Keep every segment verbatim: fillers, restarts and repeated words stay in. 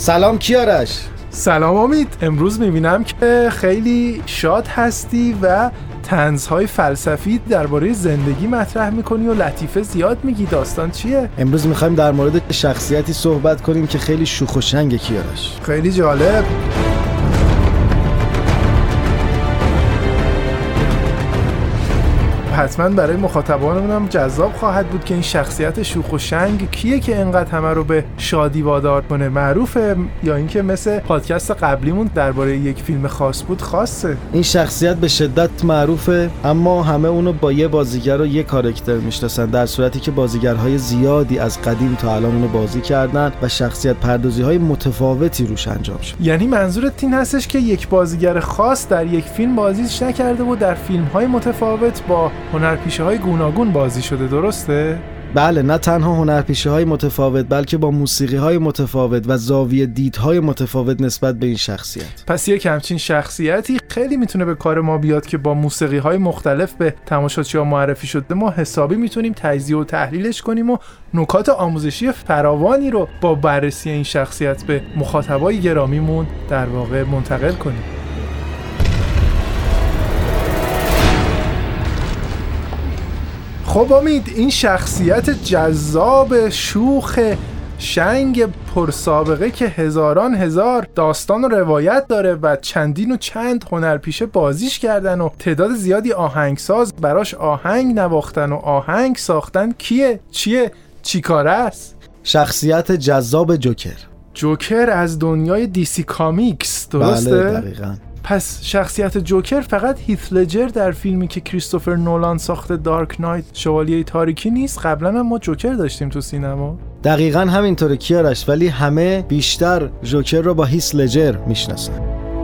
سلام کیارش. سلام امید. امروز میبینم که خیلی شاد هستی و طنزهای فلسفی درباره زندگی مطرح میکنی و لطیفه زیاد میگی. داستان چیه؟ امروز میخوایم در مورد شخصیتی صحبت کنیم که خیلی شوخ و شنگه کیارش. خیلی جالب. حتما برای مخاطبانمون هم جذاب خواهد بود که این شخصیت شوخ و شنگ کیه که اینقدر همه رو به شادی وادار کنه. معروفه یا اینکه مثل پادکست قبلیمون درباره یک فیلم خاص بود خاصه؟ این شخصیت به شدت معروفه، اما همه اونو با یه بازیگر و یه کاراکتر میشناسن، در صورتی که بازیگرهای زیادی از قدیم تا الان اونو بازی کردن و شخصیت پردازی‌های متفاوتی روش انجام شد. یعنی منظورت این هستش که یک بازیگر خاص در یک فیلم بازیش نکرده و در فیلم‌های متفاوت با هنرپیشه‌های گوناگون بازی شده، درسته؟ بله، نه تنها هنرپیشه‌های متفاوت بلکه با موسیقی‌های متفاوت و زاویه دیدهای متفاوت نسبت به این شخصیت. پس یک همچین شخصیتی خیلی میتونه به کار ما بیاد که با موسیقی‌های مختلف به تماشاچی‌ها معرفی شده ما حسابی میتونیم تجزیه و تحلیلش کنیم و نکات آموزشی فراوانی رو با بررسی این شخصیت به مخاطبای گرامیمون در واقع منتقل کنیم. خب امید، این شخصیت جذاب شوخ شنگ پرسابقه که هزاران هزار داستان و روایت داره و چندین و چند هنرپیشه بازیش کردن و تعداد زیادی آهنگساز براش آهنگ نواختن و آهنگ ساختن، کیه؟ چیه؟ چی کاره است؟ شخصیت جذاب جوکر. جوکر از دنیای دیسی کامیکس، درسته؟ بله دقیقاً. پس شخصیت جوکر فقط هیث لجر در فیلمی که کریستوفر نولان ساخته دارک نایت شوالیه تاریکی نیست، قبلا هم ما جوکر داشتیم تو سینما. دقیقاً همینطوره کیارش، ولی همه بیشتر جوکر رو با هیث لجر میشناسن.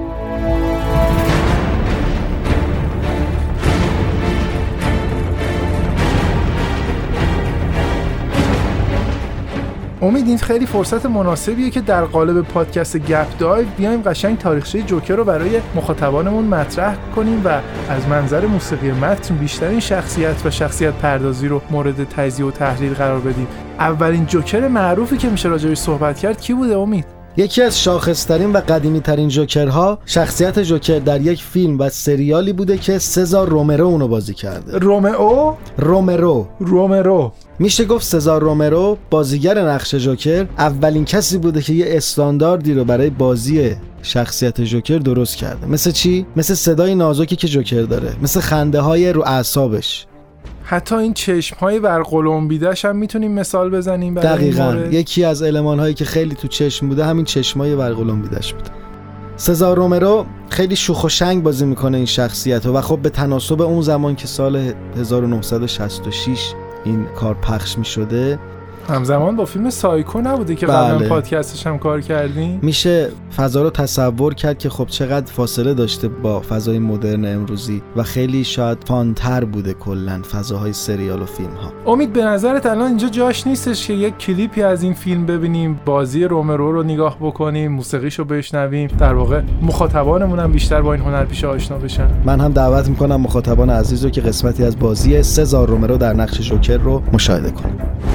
امید، این خیلی فرصت مناسبیه که در قالب پادکست گپ دایو بیایم قشنگ تاریخچه جوکر رو برای مخاطبانمون مطرح کنیم و از منظر موسیقی متن بیشتر این شخصیت و شخصیت پردازی رو مورد تجزیه و تحلیل قرار بدیم. اولین جوکر معروفی که میشه راجعش صحبت کرد کی بوده امید؟ یکی از شاخص‌ترین و قدیمی‌ترین جوکرها شخصیت جوکر در یک فیلم و سریالی بوده که سزار رومرو اونو بازی کرده. رومئو؟ رومرو. رومرو. میشه گفت سزار رومرو بازیگر نقش جوکر اولین کسی بوده که یه استانداردی رو برای بازی شخصیت جوکر درست کرده. مثل چی؟ مثل صدای نازکی که جوکر داره، مثل خنده های رو اعصابش، حتی این چشم‌های ورقلمبیده‌ش هم میتونیم مثال بزنیم برای دقیقاً. یکی از المان‌هایی که خیلی تو چشم بوده همین چشم‌های ورقلمبیده‌اش بوده. سزار رومرو خیلی شوخ و شنگ بازی میکنه این شخصیت و خب به تناسب اون زمان که سال هزار و نهصد و شصت و شش این کار پخش میشده، همزمان با فیلم سایکو نبوده که قبلا بله. پادکستش هم کار کردیم. میشه فضا رو تصور کرد که خب چقدر فاصله داشته با فضای مدرن امروزی و خیلی شاید فانتر بوده کلن فضاهای سریال و فیلم ها. امید، به نظرت الان اینجا جاش نیستش که یک کلیپی از این فیلم ببینیم، بازی رومرو رو نگاه بکنیم، موسیقیشو بشنویم، در واقع مخاطبانمون هم بیشتر با این هنرپیشه آشنا بشن؟ من هم دعوت میکنم مخاطبان عزیز رو که قسمتی از بازی سزار رومرو در نقش جوکر رو مشاهده کنن.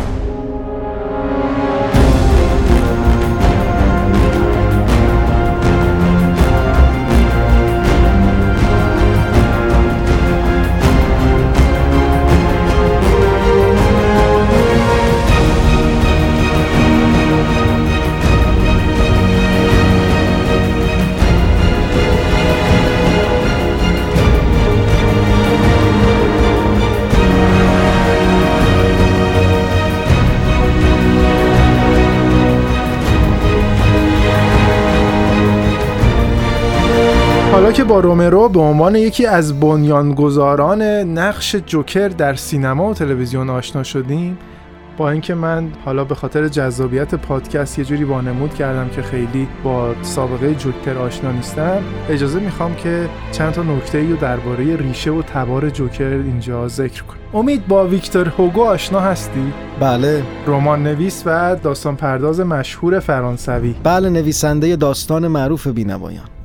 حالا که با رومرو به عنوان یکی از بنیانگذاران نقش جوکر در سینما و تلویزیون آشنا شدیم، با اینکه من حالا به خاطر جذابیت پادکست یه جوری وانمود کردم که خیلی با سابقه جوکر آشنا نیستم، اجازه میخوام که چند تا نکته‌ای رو درباره ریشه و تبار جوکر اینجا ذکر کنم. امید، با ویکتور هوگو آشنا هستی؟ بله. رمان نویس و داستان پرداز مشهور فرانسوی. بله، نویسنده داستان معروف بینوایان.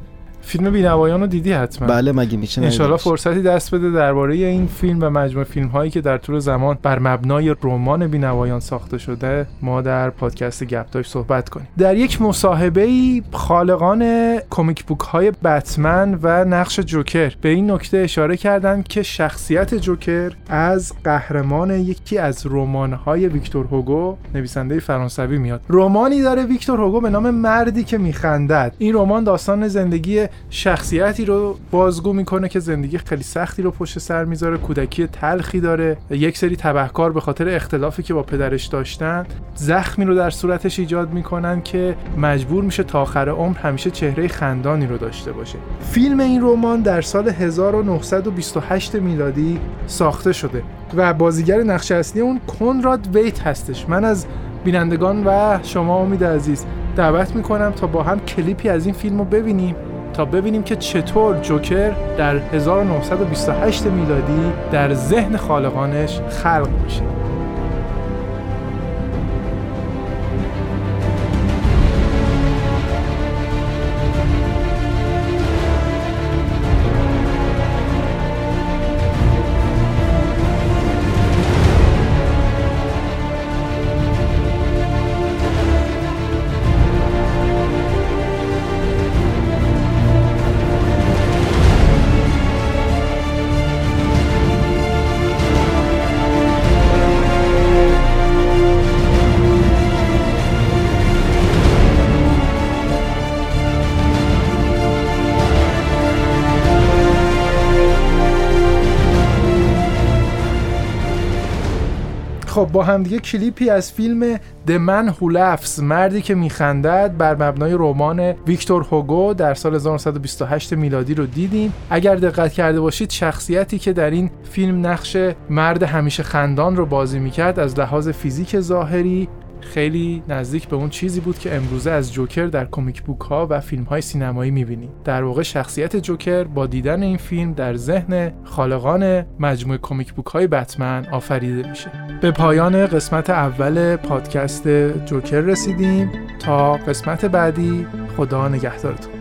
فیلم بینوایان رو دیدی حتما؟ بله مگه میشه. ان شاءالله فرصتی دست بده درباره این فیلم و مجموعه فیلم‌هایی که در طول زمان بر مبنای رمان بینوایان ساخته شده ما در پادکست گپ تاک صحبت کنیم. در یک مصاحبه‌ای خالقان کمیک بوک‌های بتمن و نقش جوکر به این نکته اشاره کردند که شخصیت جوکر از قهرمان یکی از رمان‌های ویکتور هوگو، نویسنده فرانسوی، میاد. رمانی داره ویکتور هوگو به نام مردی که میخندد. این رمان داستان زندگی شخصیتی رو بازگو میکنه که زندگی خیلی سختی رو پشت سر میذاره، کودکی تلخی داره، یک سری تبهکار به خاطر اختلافی که با پدرش داشتن زخمی رو در صورتش ایجاد میکنن که مجبور میشه تا آخر عمر همیشه چهره خندانی رو داشته باشه. فیلم این رمان در سال هزار و نهصد و بیست و هشت میلادی ساخته شده و بازیگر نقش اصلی اون کنراد ویت هستش. من از بینندگان و شما امید عزیز دعوت میکنم تا با هم کلیپی از این فیلم رو ببینیم تا ببینیم که چطور جوکر در هزار و نهصد و بیست و هشت میلادی در ذهن خالقانش خلق میشه. خب با هم دیگه کلیپی از فیلم The Man Who Laughs، مردی که میخندد، بر مبنای رمان ویکتور هوگو در سال هزار و نهصد و بیست و هشت میلادی رو دیدیم. اگر دقت کرده باشید شخصیتی که در این فیلم نقش مرد همیشه خندان رو بازی میکرد از لحاظ فیزیک ظاهری خیلی نزدیک به اون چیزی بود که امروزه از جوکر در کمیک بوک ها و فیلم های سینمایی میبینیم. در واقع شخصیت جوکر با دیدن این فیلم در ذهن خالقان مجموعه کمیک بوک های بتمن آفریده میشه. به پایان قسمت اول پادکست جوکر رسیدیم. تا قسمت بعدی، خدا نگهدارتون.